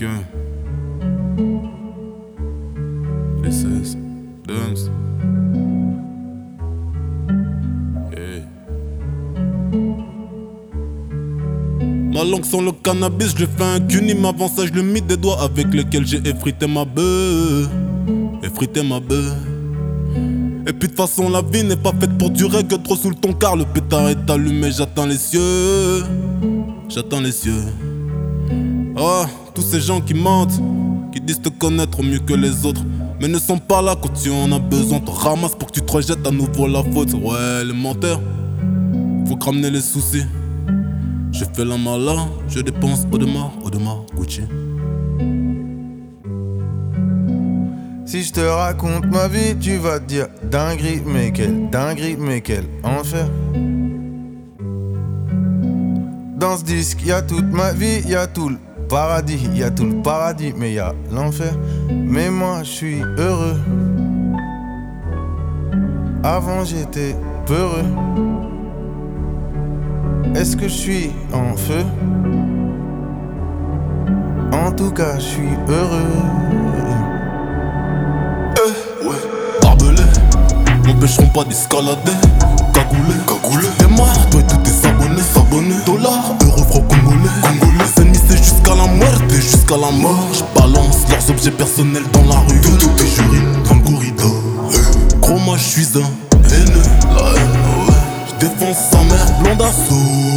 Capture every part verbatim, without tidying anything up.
Requin. Les seize. Dunks. Hey. Ma langue sans le cannabis, je fais un cuni, m'avant ça je le mis des doigts avec lesquels j'ai effrité ma bœuf. Effrité ma bœuf. Et puis de façon la vie n'est pas faite pour durer que trop sous le ton car le pétard est allumé, j'atteins les cieux. J'atteins les cieux. Oh, tous ces gens qui mentent, qui disent te connaître mieux que les autres, mais ne sont pas là quand tu en as besoin. Te ramasse pour que tu te rejettes à nouveau la faute. Ouais, les menteurs, faut que ramener les soucis. Je fais la malin, je dépense Audemars, Audemars, Gucci. Si je te raconte ma vie, tu vas te dire dinguerie, mais quelle dinguerie, mais quel enfer. Dans ce disque, y'a toute ma vie, y'a tout le paradis, y'a tout le paradis, mais y'a l'enfer. Mais moi, je suis heureux. Avant, j'étais peureux. Est-ce que je suis en feu? En tout cas, je suis heureux. Eh, ouais. Barbelé, m'empêcheront pas d'escalader. Cagoulé, cagoulé. T'es mort, toi et tous tes abonnés, s'abonner. Dollars, euros, francs congolais. Congolais, les ennemis c'est jusqu'à la muerte et jusqu'à la mort. Je balance leurs objets personnels dans la rue. Tout, tout est j'urine dans le corridor. Eh. Gros, moi je suis un haineux. La haine, ouais. Je défonce sa mère, blonde assaut.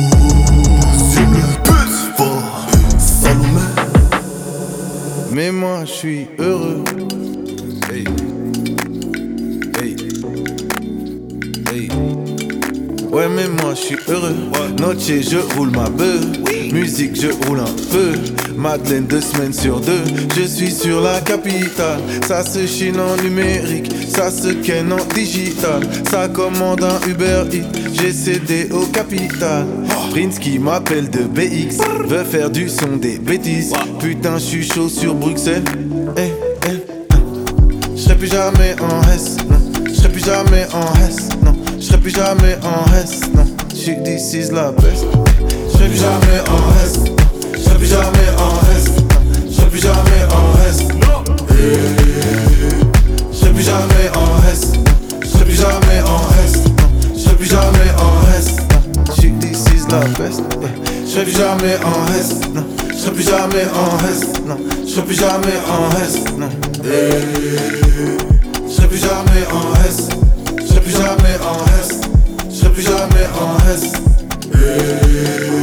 Fort, Salomé. Mais moi je suis heureux. Hey. Hey. Hey. Ouais mais moi je suis heureux. Noche je roule ma beuh. Musique je roule un peu. Madeleine deux semaines sur deux. Je suis sur la capitale. Ça se chine en numérique. Ça se ken en digital. Ça commande un Uber Eats. J'ai cédé au capital. Prince qui m'appelle de B X veut faire du son des bêtises. Putain j'suis chaud sur Bruxelles. Eh, eh, j'serai plus jamais en S, non. J'serai plus jamais en S, non. J'serai plus jamais en S, non. J'suis this is la best. J'serai plus jamais en S, j'serai plus jamais en S, j'serai plus jamais en S. J'serai plus jamais en S, j'serai plus jamais en S, j'serai plus jamais en S. J'suis this is la best. J'serai plus jamais en S, non. J'serai plus jamais en S, non. J'serai plus jamais en S, non. J'serai plus jamais en S, j'serai plus jamais en S, j'serai plus jamais en S.